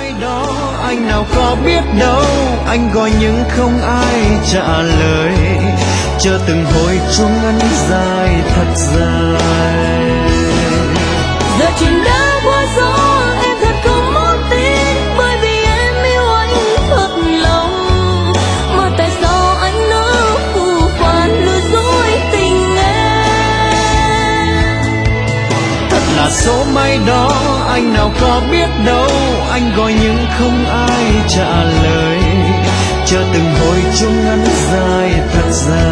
mai đó anh nào có biết đâu, anh gọi nhưng không ai trả lời, chờ từng hồi chuông ngân dài thật dài. Giờ chuyện đã qua gió, em thật không muốn tin, bởi vì em yêu anh thật lòng. Mà tại sao anh nỡ phù phàng lừa dối tình em? Thật là số may đó, anh nào có biết đâu, anh gọi nhưng không ai trả lời, chờ từng hồi chuông ngân dài thật dài.